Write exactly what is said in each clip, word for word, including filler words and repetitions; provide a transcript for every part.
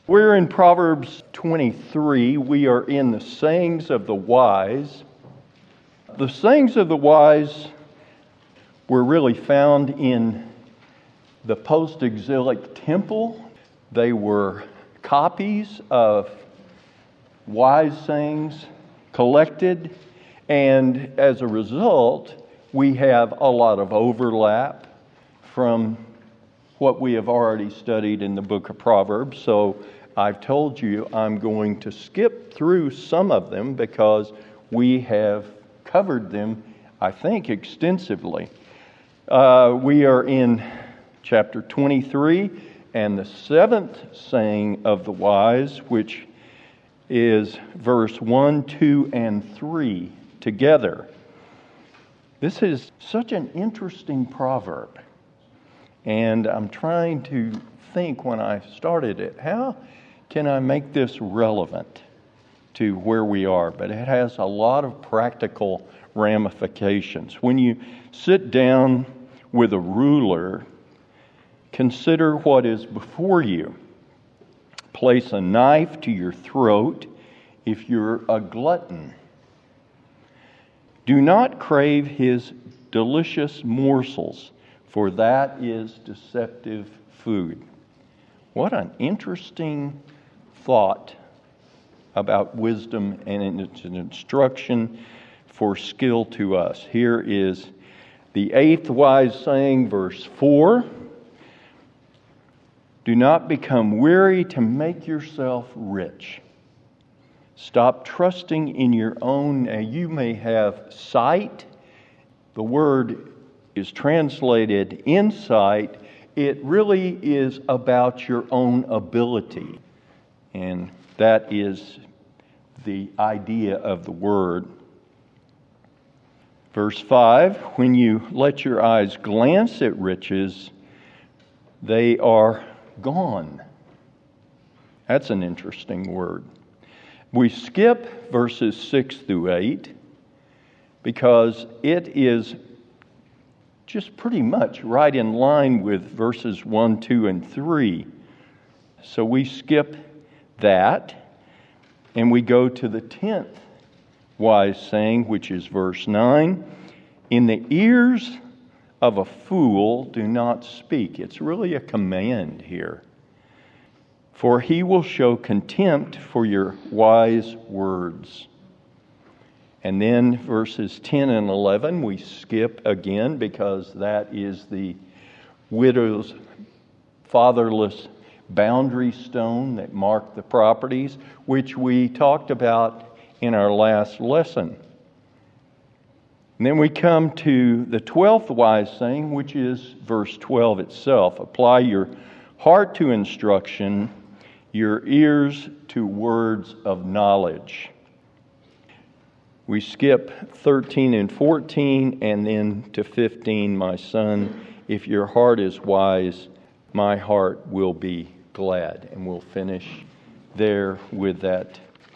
We're in Proverbs twenty-three. We are in the sayings of the wise. The sayings of the wise were really found in the post-exilic temple. They were copies of wise sayings collected, and as a result, we have a lot of overlap from what we have already studied in the book of Proverbs. So I've told you I'm going to skip through some of them because we have covered them, I think, extensively. Uh, we are in chapter twenty-three and the seventh saying of the wise, which is verse one, two, and three together. This is such an interesting proverb. And I'm trying to think when I started it, how can I make this relevant to where we are? But it has a lot of practical ramifications. When you sit down with a ruler, consider what is before you. Place a knife to your throat if you're a glutton. Do not crave his delicious morsels, for that is deceptive food. What an interesting thought about wisdom and its instruction for skill to us. Here is the eighth wise saying, verse four. Do not become weary to make yourself rich. Stop trusting in your own. Now, you may have sight. The word is translated insight. It really is about your own ability. And that is the idea of the word. Verse five, when you let your eyes glance at riches, they are gone. That's an interesting word. We skip verses six through eight because it is just pretty much right in line with verses one, two, and three. So we skip that and we go to the tenth wise saying, which is verse nine. In the ears of a fool do not speak. It's really a command here. For he will show contempt for your wise words. And then verses ten and eleven, we skip again because that is the widow's fatherless boundary stone that marked the properties, which we talked about in our last lesson. And then we come to the twelfth wise saying, which is verse twelve itself. Apply your heart to instruction, your ears to words of knowledge. We skip thirteen and fourteen and then to fifteen. My son, if your heart is wise, my heart will be glad. And we'll finish there with that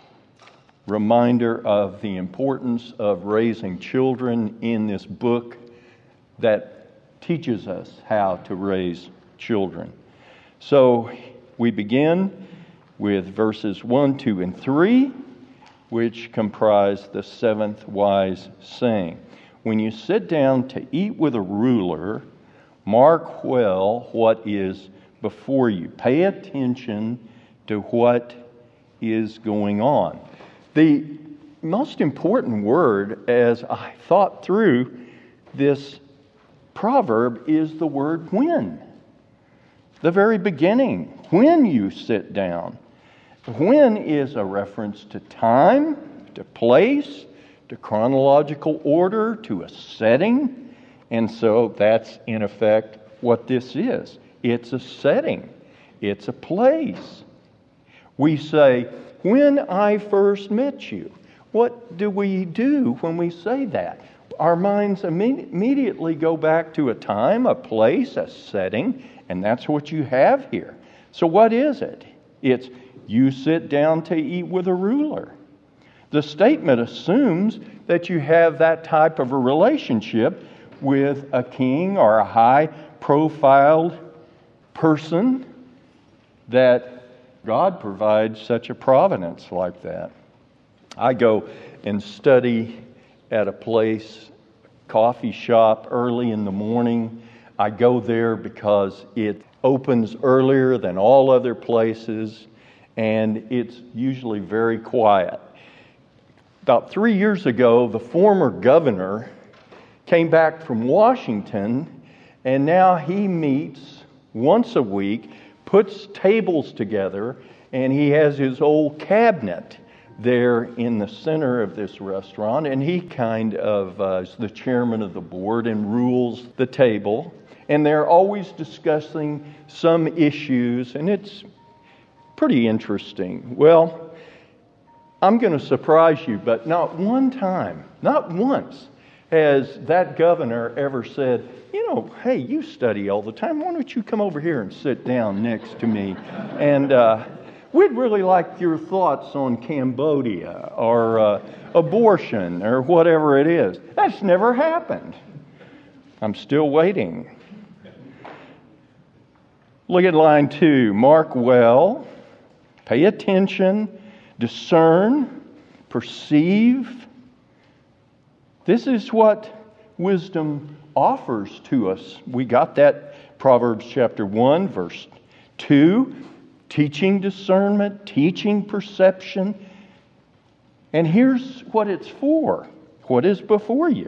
reminder of the importance of raising children in this book that teaches us how to raise children. So we begin with verses one, two, and three, which comprise the seventh wise saying. When you sit down to eat with a ruler, mark well what is before you. Pay attention to what is going on. The most important word, as I thought through this proverb, is the word when. The very beginning, when you sit down. When is a reference to time, to place, to chronological order, to a setting. And so that's in effect what this is. It's a setting. It's a place. We say, when I first met you. What do we do when we say that? Our minds imme- immediately go back to a time, a place, a setting, and that's what you have here. So what is it? It's you sit down to eat with a ruler. The statement assumes that you have that type of a relationship with a king or a high-profiled person that God provides such a providence like that. I go and study at a place, coffee shop, early in the morning. I go there because it opens earlier than all other places, and it's usually very quiet. About three years ago, the former governor came back from Washington, and now he meets once a week, puts tables together, and he has his old cabinet there in the center of this restaurant, and he kind of uh, is the chairman of the board and rules the table, and they're always discussing some issues, and it's pretty interesting. Well, I'm going to surprise you, but not one time, not once, has that governor ever said, you know, hey, you study all the time. Why don't you come over here and sit down next to me? And uh, we'd really like your thoughts on Cambodia or uh, abortion or whatever it is. That's never happened. I'm still waiting. Look at line two. Mark well, pay attention, discern, perceive. This is what wisdom offers to us. We got that Proverbs chapter one, verse two, teaching discernment, teaching perception. And here's what it's for. What is before you?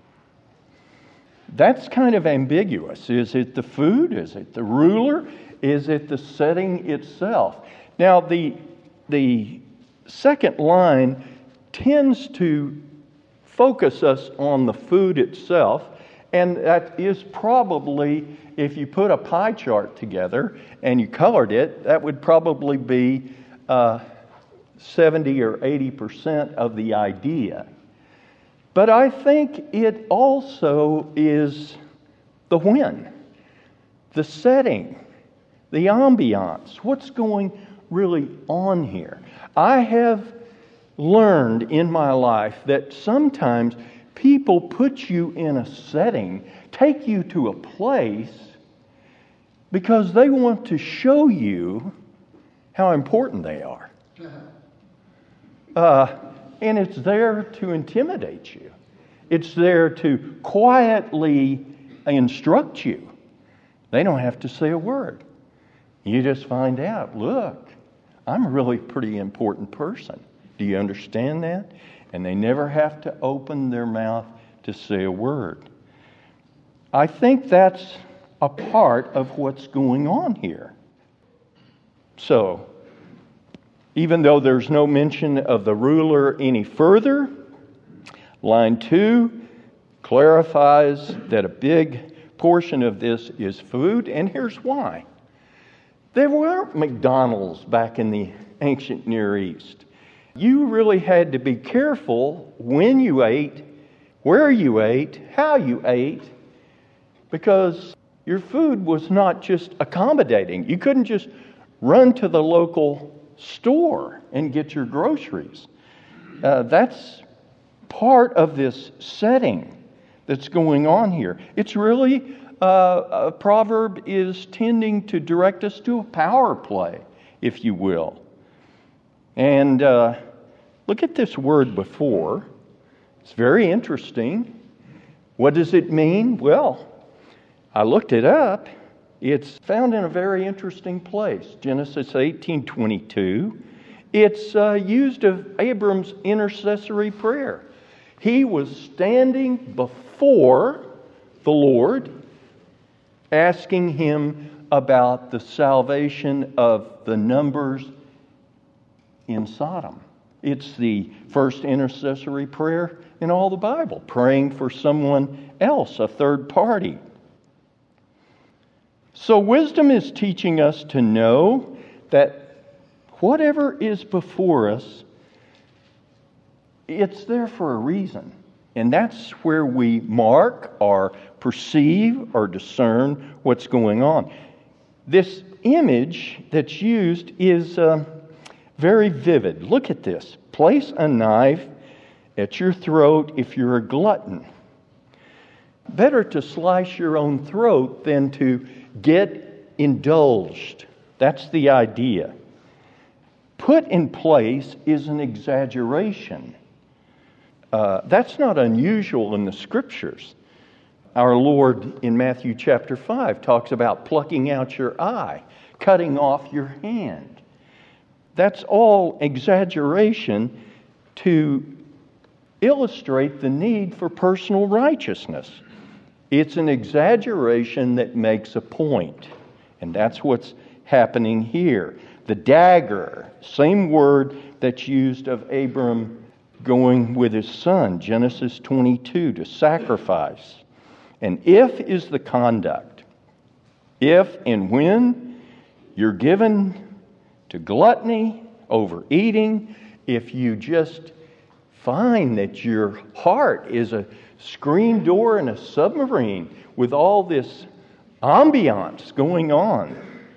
That's kind of ambiguous. Is it the food? Is it the ruler? Is it the setting itself? Now, the the second line tends to focus us on the food itself, and that is probably, if you put a pie chart together and you colored it, that would probably be uh, seventy or eighty percent of the idea. But I think it also is the when, the setting, the ambiance, what's going really on here. I have learned in my life that sometimes people put you in a setting, take you to a place, because they want to show you how important they are. Uh, and it's there to intimidate you. It's there to quietly instruct you. They don't have to say a word. You just find out, look, I'm a really pretty important person. Do you understand that? And they never have to open their mouth to say a word. I think that's a part of what's going on here. So, even though there's no mention of the ruler any further, line two clarifies that a big portion of this is food, and here's why. There weren't McDonald's back in the ancient Near East. You really had to be careful when you ate, where you ate, how you ate, because your food was not just accommodating. You couldn't just run to the local store and get your groceries. Uh, that's part of this setting that's going on here. It's really, uh, a proverb is tending to direct us to a power play, if you will. And uh, look at this word before. It's very interesting. What does it mean? Well, I looked it up. It's found in a very interesting place. Genesis eighteen twenty-two. It's uh, used of Abram's intercessory prayer. He was standing before the Lord, asking him about the salvation of the numbers in Sodom. It's the first intercessory prayer in all the Bible, praying for someone else, a third party. So wisdom is teaching us to know that whatever is before us, it's there for a reason. And that's where we mark or perceive or discern what's going on. This image that's used is uh, very vivid. Look at this. Place a knife at your throat if you're a glutton. Better to slice your own throat than to get indulged. That's the idea. put in place is an exaggeration. Uh, that's not unusual in the Scriptures. Our Lord in Matthew chapter five talks about plucking out your eye, cutting off your hand. That's all exaggeration to illustrate the need for personal righteousness. It's an exaggeration that makes a point. And that's what's happening here. The dagger, same word that's used of Abram going with his son, Genesis twenty-two, to sacrifice. And if is the conduct. If and when you're given to gluttony, overeating, if you just find that your heart is a screen door in a submarine with all this ambiance going on,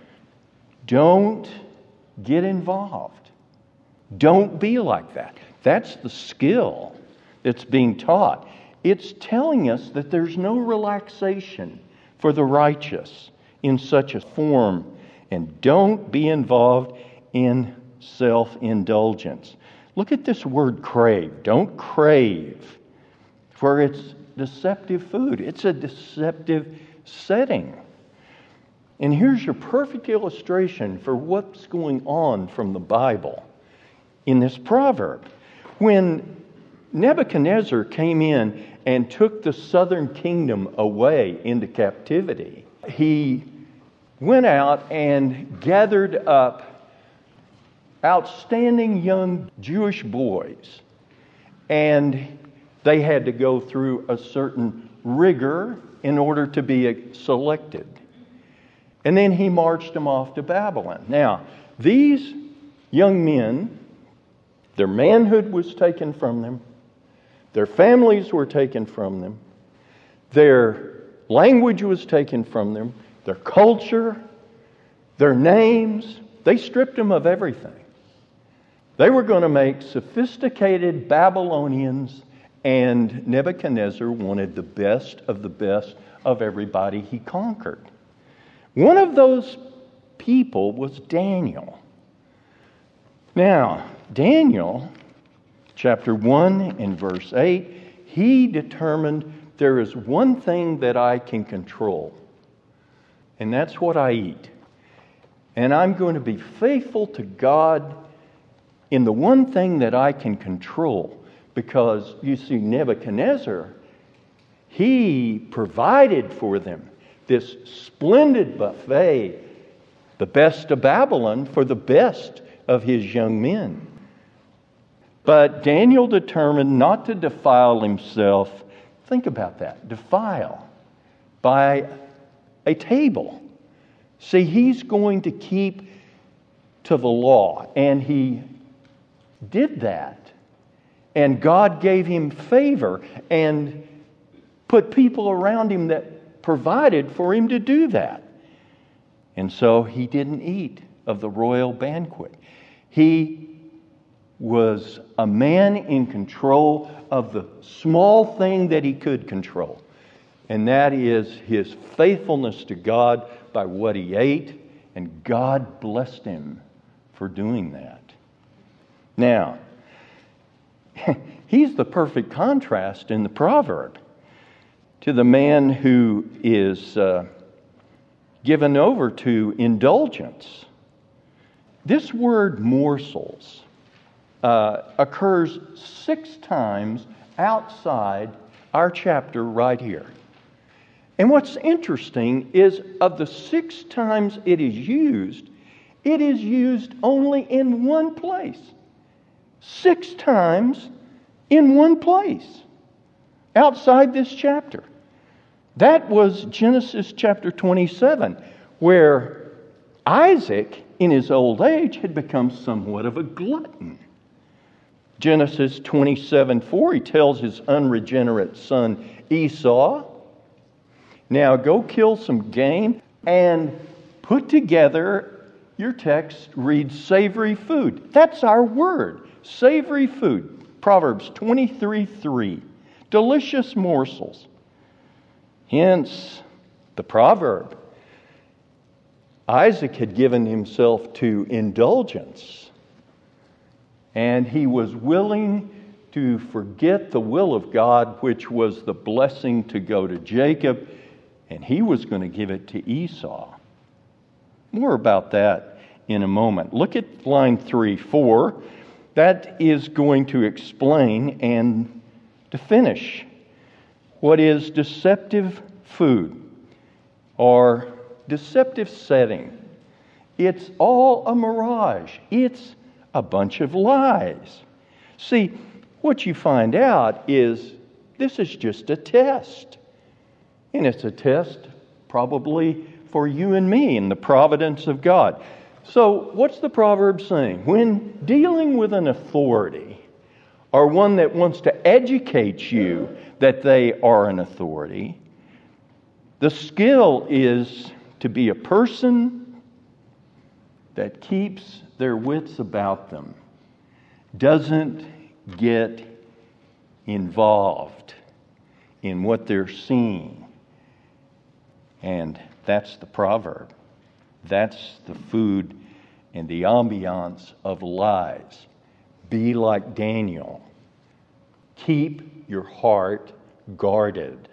don't get involved. Don't be like that. That's the skill that's being taught. It's telling us that there's no relaxation for the righteous in such a form. And don't be involved in self-indulgence. Look at this word crave. Don't crave, for it's deceptive food. It's a deceptive setting. And here's your perfect illustration for what's going on from the Bible in this proverb. When Nebuchadnezzar came in and took the southern kingdom away into captivity, he went out and gathered up outstanding young Jewish boys, and they had to go through a certain rigor in order to be selected. And then he marched them off to Babylon. Now, these young men, their manhood was taken from them, their families were taken from them, their language was taken from them, their culture, their names. They stripped them of everything. They were going to make sophisticated Babylonians, and Nebuchadnezzar wanted the best of the best of everybody he conquered. One of those people was Daniel. Now, Daniel, chapter one and verse eight, he determined there is one thing that I can control, and that's what I eat. And I'm going to be faithful to God in the one thing that I can control. Because, you see, Nebuchadnezzar, he provided for them this splendid buffet, the best of Babylon for the best of his young men. But Daniel determined not to defile himself. Think about that. Defile by a table. See, he's going to keep to the law, and he did that. And God gave him favor and put people around him that provided for him to do that. And so he didn't eat of the royal banquet. He was a man in control of the small thing that he could control. And that is his faithfulness to God by what he ate. And God blessed him for doing that. Now, he's the perfect contrast in the proverb to the man who is uh, given over to indulgence. This word morsels uh, occurs six times outside our chapter right here. And what's interesting is of the six times it is used, it is used only in one place. Six times in one place outside this chapter. That was Genesis chapter twenty-seven, where Isaac, in his old age, had become somewhat of a glutton. Genesis twenty-seven four, he tells his unregenerate son Esau, now go kill some game and put together, your text reads savory food. That's our word. Savory food. Proverbs twenty-three three. Delicious morsels. Hence, the proverb. Isaac had given himself to indulgence. And he was willing to forget the will of God, which was the blessing to go to Jacob, and he was going to give it to Esau. More about that in a moment. Look at line three, four. That is going to explain and to finish what is deceptive food or deceptive setting. It's all a mirage. It's a bunch of lies. See, what you find out is this is just a test. And it's a test probably for you and me in the providence of God. So what's the proverb saying? When dealing with an authority or one that wants to educate you that they are an authority, the skill is to be a person that keeps their wits about them, doesn't get involved in what they're seeing. And that's the proverb. That's the food and the ambiance of lies. Be like Daniel. Keep your heart guarded.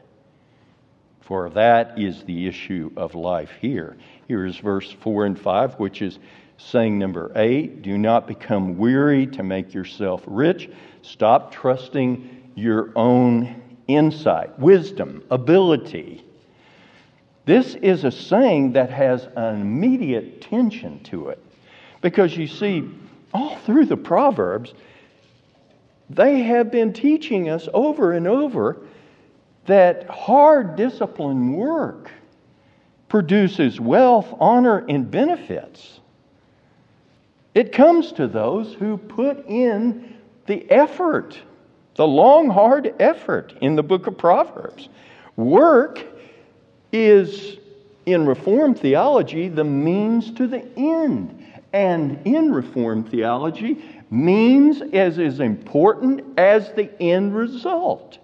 For that is the issue of life here. Here is verse four and five, which is saying number eight, do not become weary to make yourself rich. Stop trusting your own insight, wisdom, ability. This is a saying that has an immediate tension to it. Because you see, all through the Proverbs, they have been teaching us over and over that hard disciplined work produces wealth, honor, and benefits. It comes to those who put in the effort, the long, hard effort in the book of Proverbs. Work is, in Reformed theology, the means to the end. And in Reformed theology, means is as important as the end result.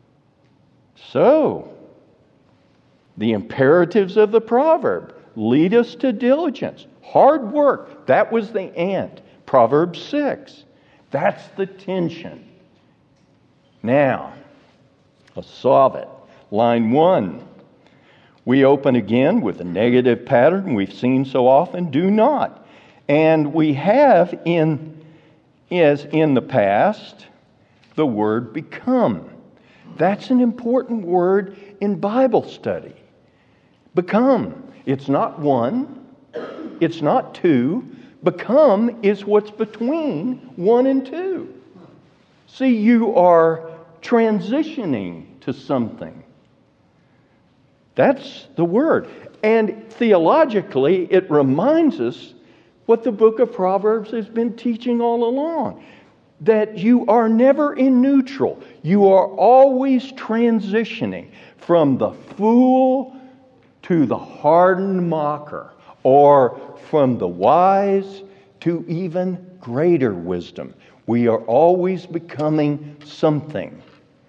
So, the imperatives of the proverb lead us to diligence. Hard work, that was the and. Proverbs six, that's the tension. Now, let's solve it. Line one. We open again with a negative pattern we've seen so often, do not. And we have in, as in the past, the word become. That's an important word in Bible study. Become. It's not one. It's not two. Become is what's between one and two. See, you are transitioning to something. That's the word. And theologically, it reminds us what the book of Proverbs has been teaching all along. That you are never in neutral. You are always transitioning from the fool to the hardened mocker, or from the wise to even greater wisdom. We are always becoming something.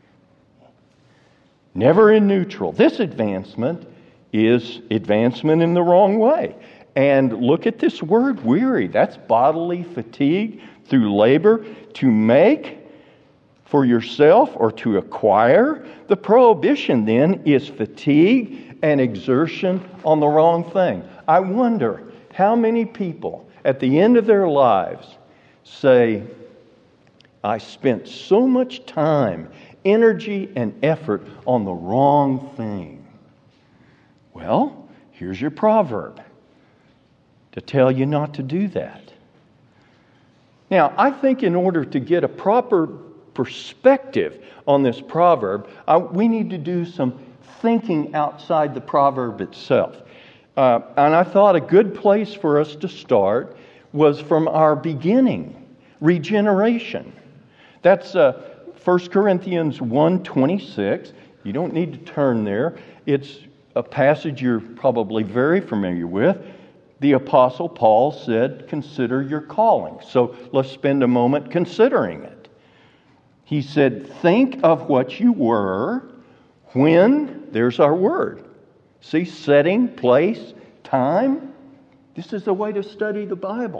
Never in neutral. This advancement is advancement in the wrong way. And look at this word, weary. That's bodily fatigue through labor to make for yourself or to acquire. The prohibition then is fatigue and exertion on the wrong thing. I wonder how many people at the end of their lives say, I spent so much time, energy, and effort on the wrong thing. Well, here's your proverb to tell you not to do that. Now, I think in order to get a proper perspective on this proverb, I, we need to do some thinking outside the proverb itself. Uh, and I thought a good place for us to start was from our beginning, regeneration. That's uh, First Corinthians one twenty-six. You don't need to turn there. It's a passage you're probably very familiar with. The Apostle Paul said, consider your calling. So let's spend a moment considering it. He said, think of what you were when, there's our word. See, setting, place, time. This is the way to study the Bible.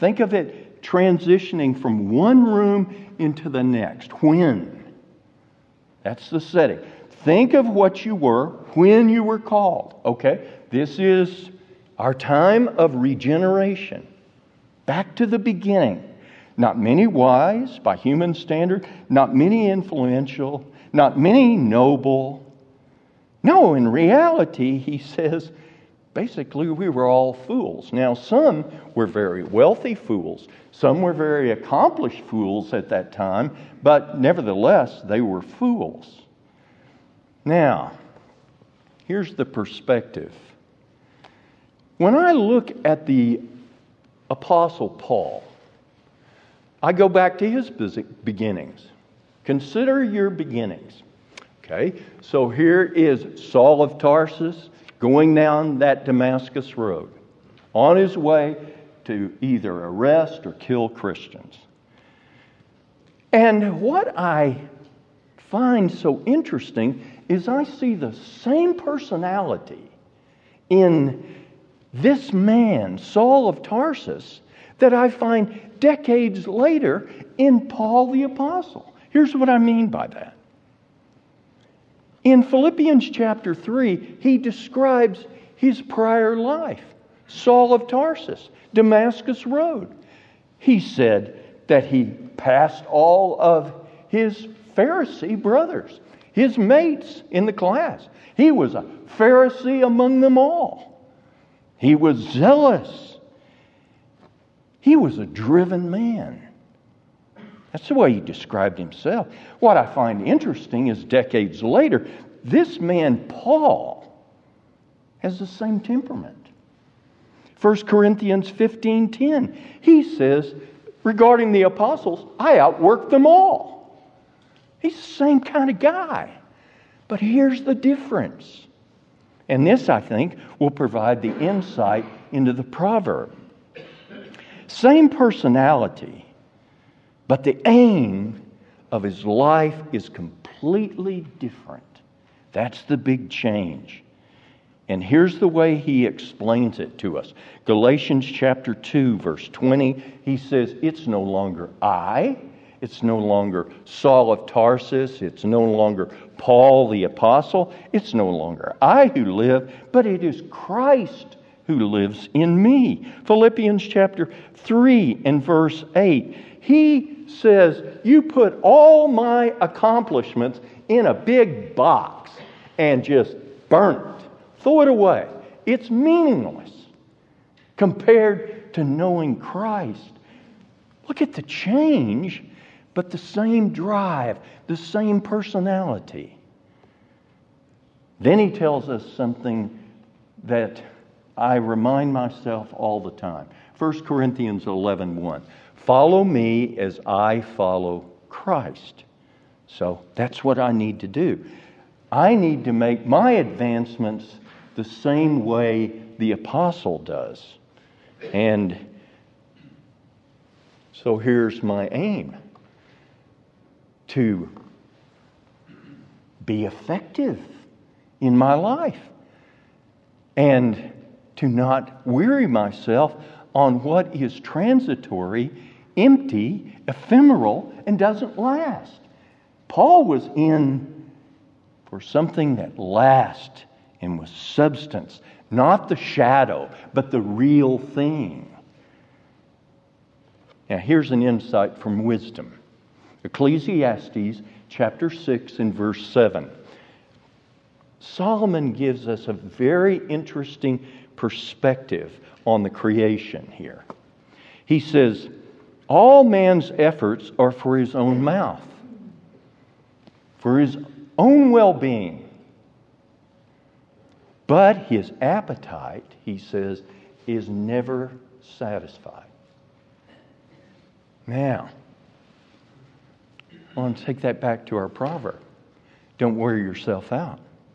Think of it transitioning from one room into the next. When? That's the setting. Think of what you were when you were called. Okay? This is our time of regeneration. Back to the beginning. Not many wise by human standard, not many influential, not many noble. No, in reality, he says, basically we were all fools. Now, some were very wealthy fools. Some were very accomplished fools at that time, but nevertheless, they were fools. Now, here's the perspective. When I look at the Apostle Paul, I go back to his beginnings. Consider your beginnings. Okay, so here is Saul of Tarsus going down that Damascus road on his way to either arrest or kill Christians. And what I find so interesting is I see the same personality in this man, Saul of Tarsus, that I find decades later in Paul the Apostle. Here's what I mean by that. In Philippians chapter three, he describes his prior life. Saul of Tarsus, Damascus Road. He said that he passed all of his Pharisee brothers, his mates in the class. He was a Pharisee among them all. He was zealous. He was a driven man. That's the way he described himself. What I find interesting is decades later, this man, Paul, has the same temperament. First Corinthians fifteen ten, he says, regarding the apostles, I outworked them all. He's the same kind of guy. But here's the difference. And this, I think, will provide the insight into the proverb. Same personality, but the aim of his life is completely different. That's the big change. And here's the way he explains it to us. Galatians chapter two, verse twenty, he says, it's no longer I, it's no longer Saul of Tarsus, it's no longer Paul the Apostle, it's no longer I who live, but it is Christ who lives in me. Philippians chapter three and verse eight, he says, you put all my accomplishments in a big box and just burn it. Throw it away. It's meaningless compared to knowing Christ. Look at the change, but the same drive, the same personality. Then he tells us something that I remind myself all the time. First Corinthians eleven one. Follow me as I follow Christ. So that's what I need to do. I need to make my advancements the same way the apostle does. And so here's my aim. To be effective in my life. And to not weary myself on what is transitory, empty, ephemeral, and doesn't last. Paul was in for something that lasts and was substance, not the shadow, but the real thing. Now here's an insight from wisdom. Ecclesiastes chapter six and verse seven. Solomon gives us a very interesting perspective on the creation here. He says, all man's efforts are for his own mouth, for his own well-being. But his appetite, he says, is never satisfied. Now, I want to take that back to our proverb. Don't wear yourself out.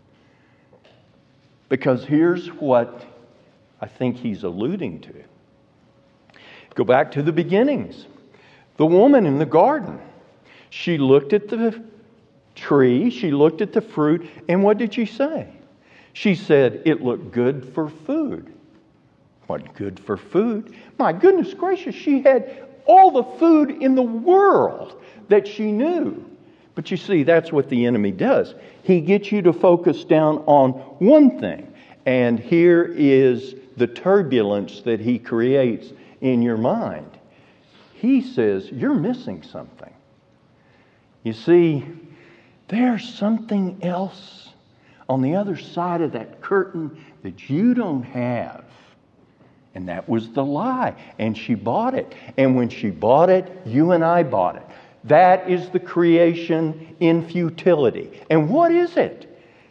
Because here's what I think he's alluding to. Go back to the beginnings. The woman in the garden. She looked at the tree, she looked at the fruit, and what did she say? She said, it looked good for food. Wasn't good for food. My goodness gracious, she had all the food in the world that she knew. But you see, that's what the enemy does. He gets you to focus down on one thing. And here is the turbulence that he creates in your mind. He says, you're missing something. You see, there's something else on the other side of that curtain that you don't have. And that was the lie. And she bought it. And when she bought it, you and I bought it. That is the creation in futility. And what is it?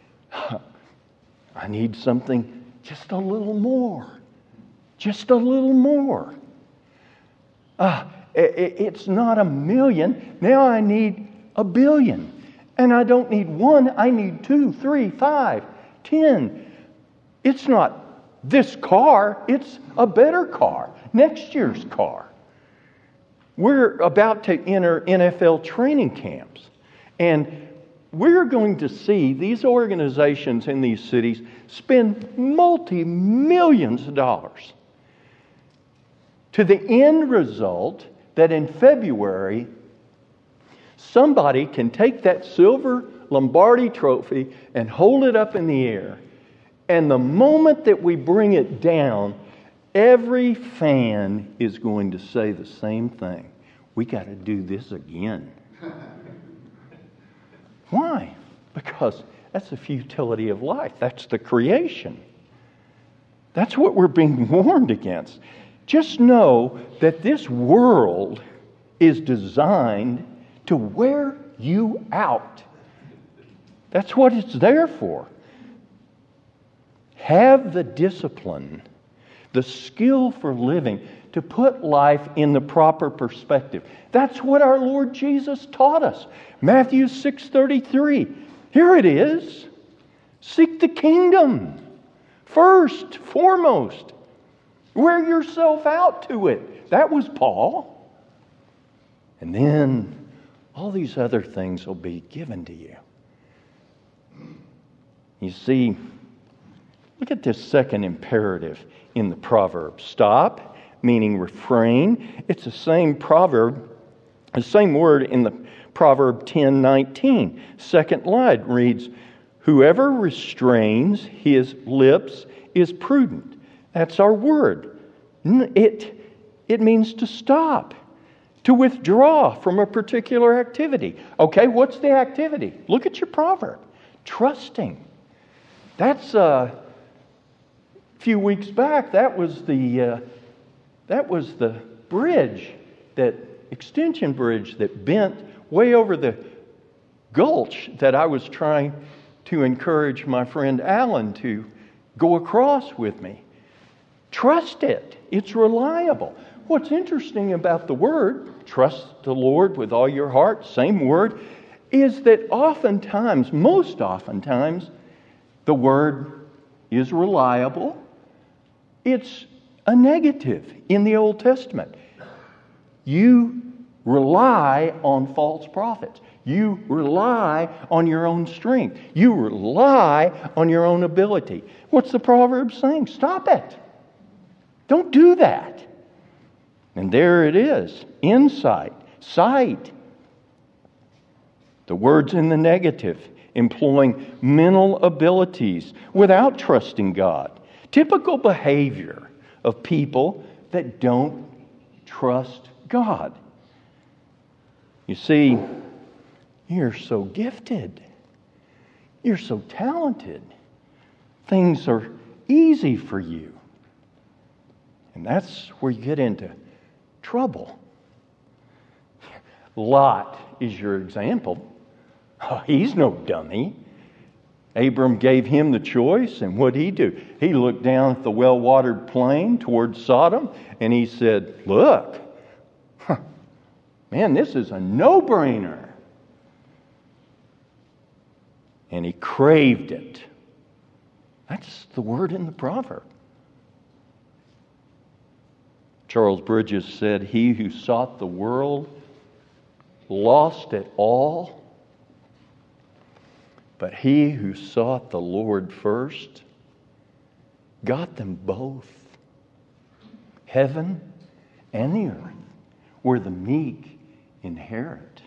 I need something just a little more. Just a little more. Uh, it, it's not a million. Now I need a billion. And I don't need one. I need two, three, five, ten. It's not this car. It's a better car. Next year's car. We're about to enter N F L training camps. And we're going to see these organizations in these cities spend multi-millions of dollars to the end result that in February, somebody can take that silver Lombardi trophy and hold it up in the air. And the moment that we bring it down, every fan is going to say the same thing. We got to do this again. Why? Because that's the futility of life. That's the creation. That's what we're being warned against. Just know that this world is designed to wear you out. That's what it's there for. Have the discipline, the skill for living, to put life in the proper perspective. That's what our Lord Jesus taught us. Matthew six thirty-three. Here it is. Seek the kingdom first, foremost. Wear yourself out to it. That was Paul. And then all these other things will be given to you. You see, look at this second imperative in the proverb. Stop, meaning refrain. It's the same proverb, the same word in the Proverb ten nineteen. Second line reads, whoever restrains his lips is prudent. That's our word. It, it means to stop, to withdraw from a particular activity. Okay, what's the activity? Look at your proverb. Trusting. That's uh, a few weeks back. That was the uh, that was the bridge, that extension bridge that bent way over the gulch that I was trying to encourage my friend Alan to go across with me. Trust it. It's reliable. What's interesting about the word, trust the Lord with all your heart, same word, is that oftentimes, most oftentimes, the word is reliable. It's a negative in the Old Testament. You rely on false prophets. You rely on your own strength. You rely on your own ability. What's the proverb saying? Stop it. Don't do that. And there it is. Insight, sight. The word's in the negative, employing mental abilities without trusting God. Typical behavior of people that don't trust God. You see, you're so gifted. You're so talented. Things are easy for you. And that's where you get into trouble. Lot is your example. Oh, he's no dummy. Abram gave him the choice, and what'd he do? He looked down at the well-watered plain towards Sodom, and he said, look, huh, man, this is a no-brainer. And he craved it. That's the word in the proverb. Charles Bridges said, he who sought the world lost it all, but he who sought the Lord first got them both. heaven and the earth, where the meek inherit.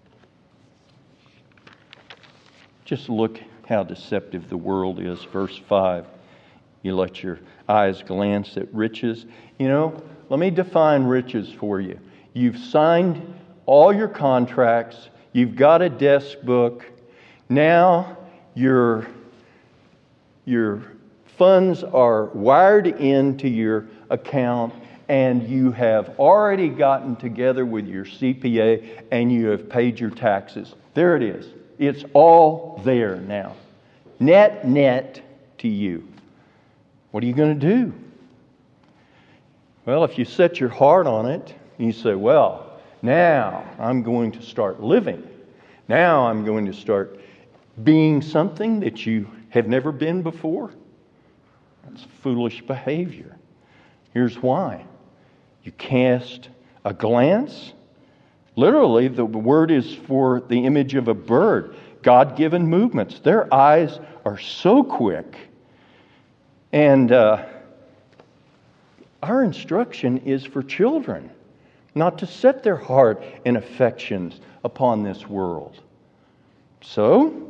Just look how deceptive the world is. Verse five. You let your eyes glance at riches. You know, let me define riches for you. You've signed all your contracts. You've got a desk book. Now your, your funds are wired into your account, and you have already gotten together with your C P A and you have paid your taxes. There it is. It's all there now. Net, net to you. What are you going to do? Well, if you set your heart on it, you say, well, now I'm going to start living. Now I'm going to start being something that you have never been before. That's foolish behavior. Here's why. You cast a glance. Literally, the word is for the image of a bird. God-given movements. Their eyes are so quick. And uh, our instruction is for children, not to set their heart and affections upon this world. So,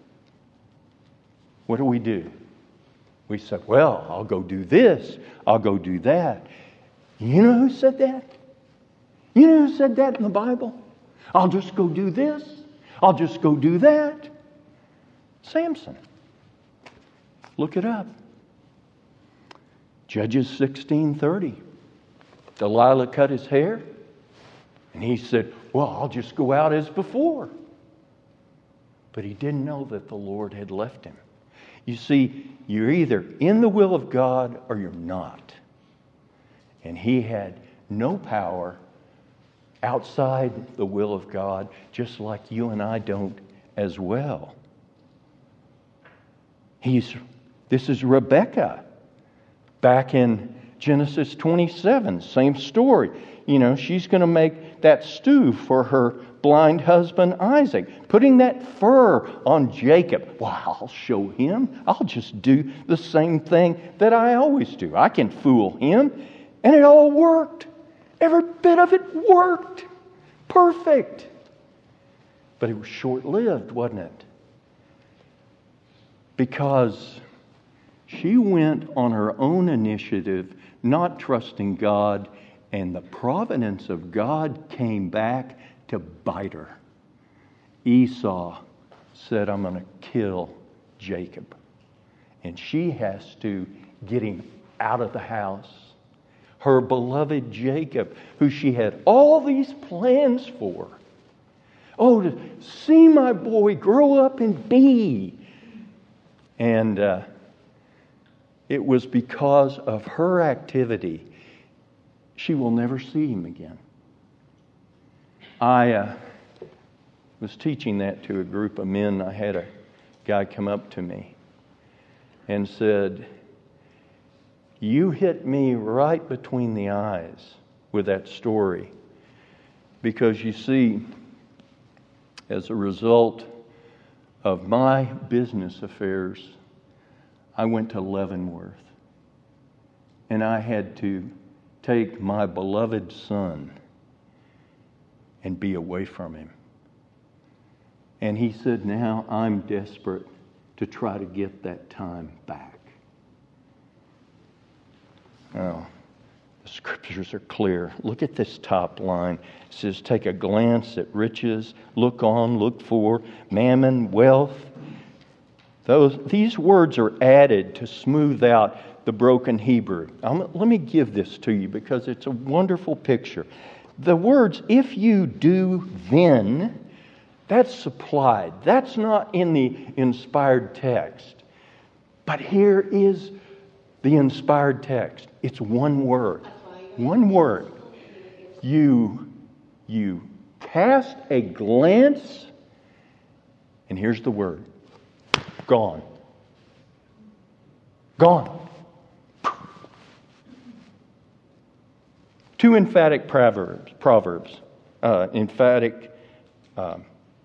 what do we do? We say, well, I'll go do this, I'll go do that. You know who said that? You know who said that in the Bible? I'll just go do this, I'll just go do that. Samson. Look it up. Judges sixteen thirty. Delilah cut his hair, and he said, well, I'll just go out as before. But he didn't know that the Lord had left him. You see, you're either in the will of God or you're not. And he had no power outside the will of God, just like you and I don't as well. He's, this is Rebekah. Back in Genesis twenty-seven, same story. You know, she's going to make that stew for her blind husband Isaac, putting that fur on Jacob. Well, I'll show him. I'll just do the same thing that I always do. I can fool him. And it all worked. Every bit of it worked. Perfect. But it was short-lived, wasn't it? Because she went on her own initiative, not trusting God, and the providence of God came back to bite her. Esau said, I'm going to kill Jacob. And she has to get him out of the house. Her beloved Jacob, who she had all these plans for. Oh, to see my boy grow up and be. And uh, it was because of her activity, she will never see him again. I uh, was teaching that to a group of men. I had a guy come up to me and said, you hit me right between the eyes with that story. Because you see, as a result of my business affairs, I went to Leavenworth. And I had to take my beloved son and be away from him. And he said, now I'm desperate to try to get that time back. Oh, the scriptures are clear. Look at this top line. It says, take a glance at riches, look on, look for, mammon, wealth. Those, these words are added to smooth out the broken Hebrew. I'm, let me give this to you because it's a wonderful picture. The words, if you do then, that's supplied. That's not in the inspired text. But here is the inspired text. It's one word. One word. You, you cast a glance, and here's the word. Gone. Gone. Two emphatic proverbs. Proverbs. Uh, emphatic um,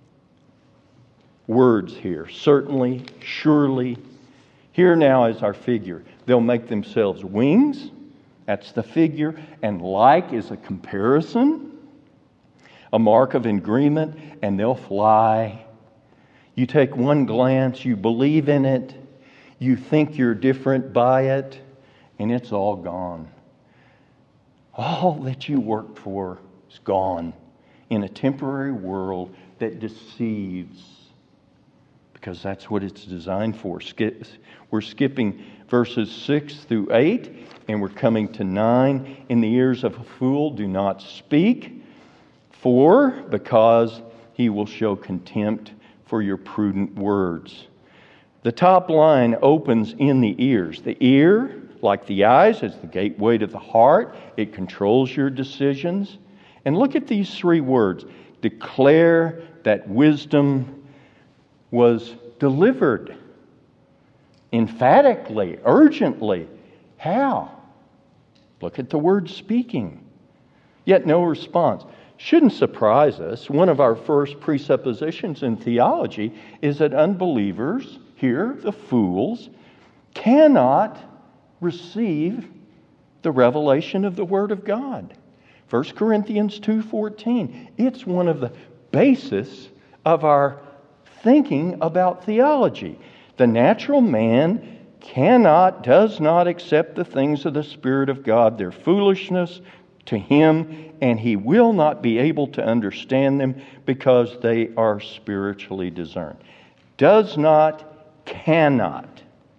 words here. Certainly, surely. Here now is our figure. They'll make themselves wings, That's the figure. And like is a comparison, a mark of agreement, and they'll fly. You take one glance, you believe in it, you think you're different by it, and it's all gone. All that you worked for is gone in a temporary world that deceives, because that's what it's designed for. We're skipping verses six through eight, and we're coming to nine. In the ears of a fool do not speak, for because he will show contempt for your prudent words. The top line opens in the ears. The ear, like the eyes, is the gateway to the heart. It controls your decisions. And look at these three words. Declare that wisdom was delivered. Emphatically, urgently. How? Look at the word speaking. Yet no response. Shouldn't surprise us. One of our first presuppositions in theology is that unbelievers, here the fools, cannot receive the revelation of the Word of God. First Corinthians two fourteen. It's one of the basis of our thinking about theology. The natural man cannot, does not accept the things of the Spirit of God. They're foolishness to him, and he will not be able to understand them because they are spiritually discerned. Does not, cannot.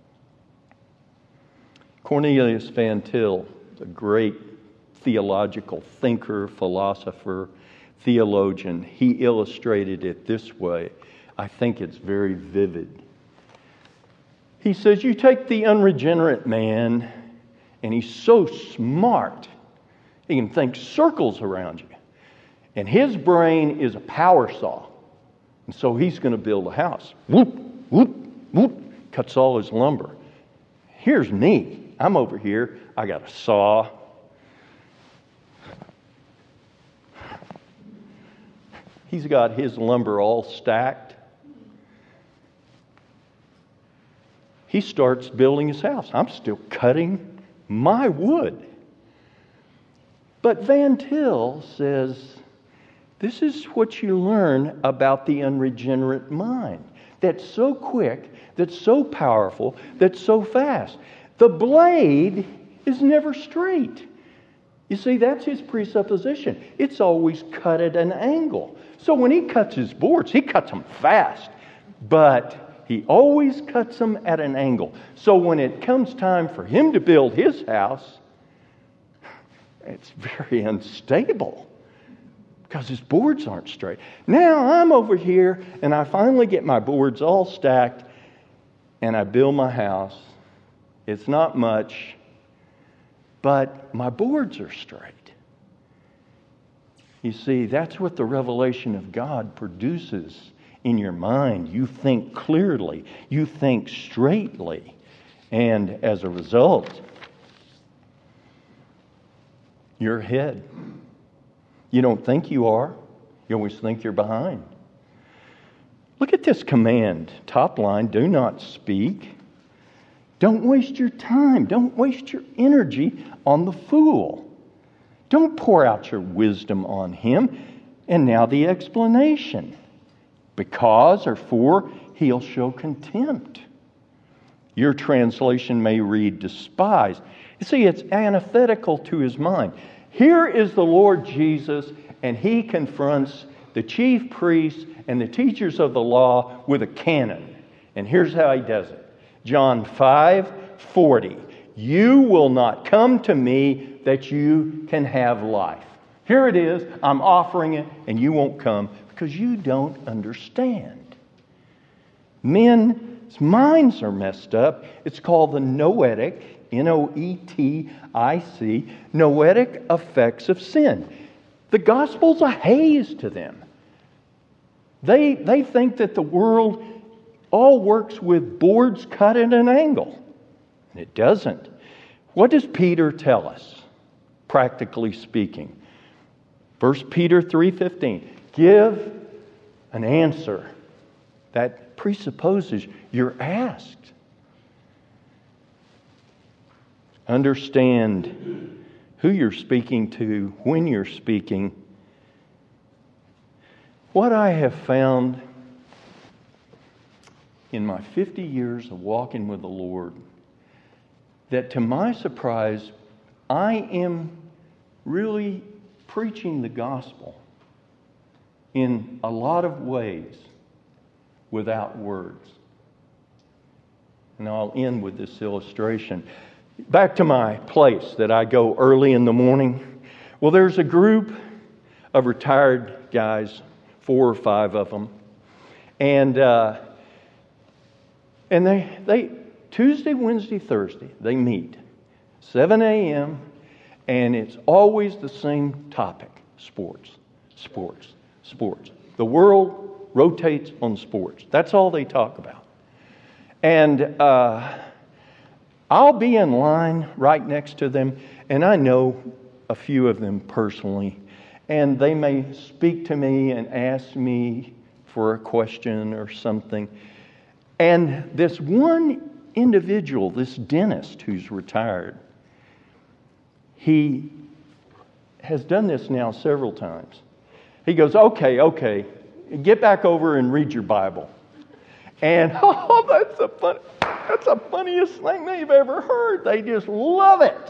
Cornelius Van Til, a great theological thinker, philosopher, theologian, he illustrated it this way. I think it's very vivid. He says, you take the unregenerate man, and he's so smart, he can think circles around you. And his brain is a power saw. And so he's going to build a house. Whoop, whoop, whoop, cuts all his lumber. Here's me. I'm over here. I got a saw. He's got his lumber all stacked. He starts building his house. I'm still cutting my wood. But Van Til says, this is what you learn about the unregenerate mind. That's so quick, that's so powerful, that's so fast. The blade is never straight. You see, that's his presupposition. It's always cut at an angle. So when he cuts his boards, he cuts them fast. But he always cuts them at an angle. So when it comes time for him to build his house, it's very unstable because his boards aren't straight. Now I'm over here and I finally get my boards all stacked and I build my house. It's not much, but my boards are straight. You see, that's what the revelation of God produces in your mind. You think clearly, you think straightly, and as a result, you're ahead. You don't think you are. You always think you're behind. Look at this command. Top line, do not speak. Don't waste your time. Don't waste your energy on the fool. Don't pour out your wisdom on him. And now the explanation. Because or for, he'll show contempt. Your translation may read despise. You see, it's antithetical to his mind. Here is the Lord Jesus, and he confronts the chief priests and the teachers of the law with a canon. And here's how he does it. John five forty. You will not come to me that you can have life. Here it is. I'm offering it, and you won't come because you don't understand. Men's minds are messed up. It's called the noetic, N O E T I C, noetic effects of sin. The gospel's a haze to them. They, they think that the world all works with boards cut at an angle. And it doesn't. What does Peter tell us, practically speaking? First Peter three fifteen. Give an answer that presupposes you're asked. Understand who you're speaking to, when you're speaking. What I have found in my fifty years of walking with the Lord, that to my surprise, I am really preaching the gospel in a lot of ways without words. And I'll end with this illustration. Back to my place that I go early in the morning. Well, there's a group of retired guys, four or five of them. And uh, and they they Tuesday, Wednesday, Thursday, they meet. seven a.m. and it's always the same topic. Sports, sports, sports. The world rotates on sports. That's all they talk about. And uh, I'll be in line right next to them, and I know a few of them personally. And they may speak to me and ask me for a question or something. And this one individual, this dentist who's retired, he has done this now several times. He goes, okay, okay, get back over and read your Bible. And, oh, that's the fun, that's the funniest thing they've ever heard. They just love it.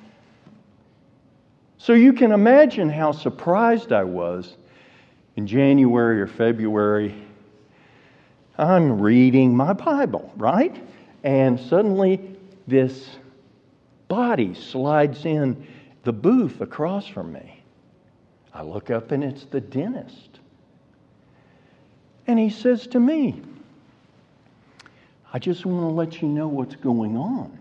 So you can imagine how surprised I was in January or February. I'm reading my Bible, right? And suddenly this body slides in the booth across from me. I look up and it's the dentist. And he says to me, I just want to let you know what's going on.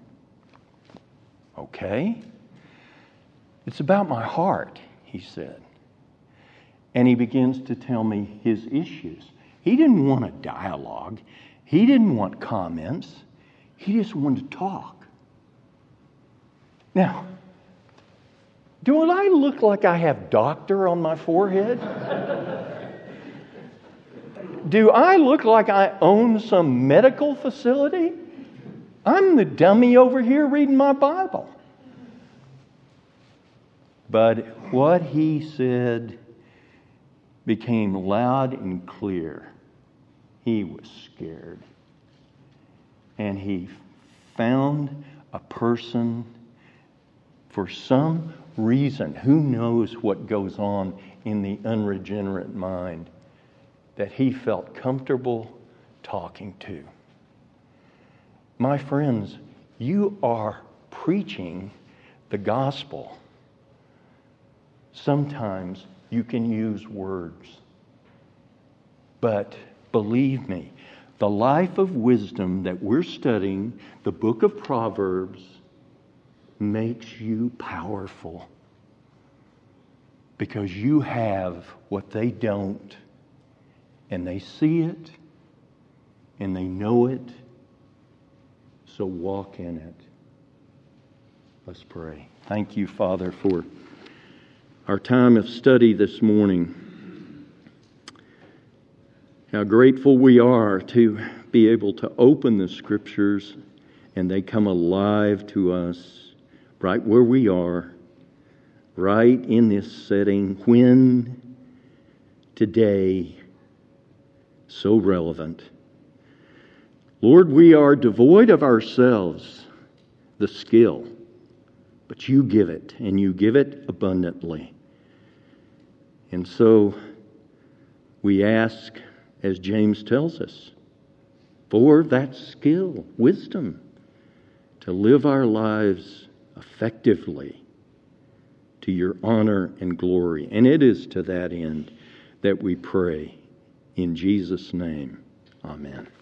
Okay? It's about my heart, he said. And he begins to tell me his issues. He didn't want a dialogue. He didn't want comments. He just wanted to talk. Now, do I look like I have doctor on my forehead? Do I look like I own some medical facility? I'm the dummy over here reading my Bible. But what he said became loud and clear. He was scared. And he found a person, for some reason, who knows what goes on in the unregenerate mind, that he felt comfortable talking to. My friends, you are preaching the gospel. Sometimes you can use words. But believe me, the life of wisdom that we're studying, the book of Proverbs, makes you powerful. Because you have what they don't. And they see it. And they know it. So walk in it. Let's pray. Thank you, Father, for our time of study this morning. How grateful we are to be able to open the Scriptures and they come alive to us right where we are, right in this setting, when today so relevant. Lord, we are devoid of ourselves, the skill, but you give it, and you give it abundantly. And so we ask, as James tells us, for that skill, wisdom, to live our lives effectively to your honor and glory. And it is to that end that we pray. In Jesus' name, amen.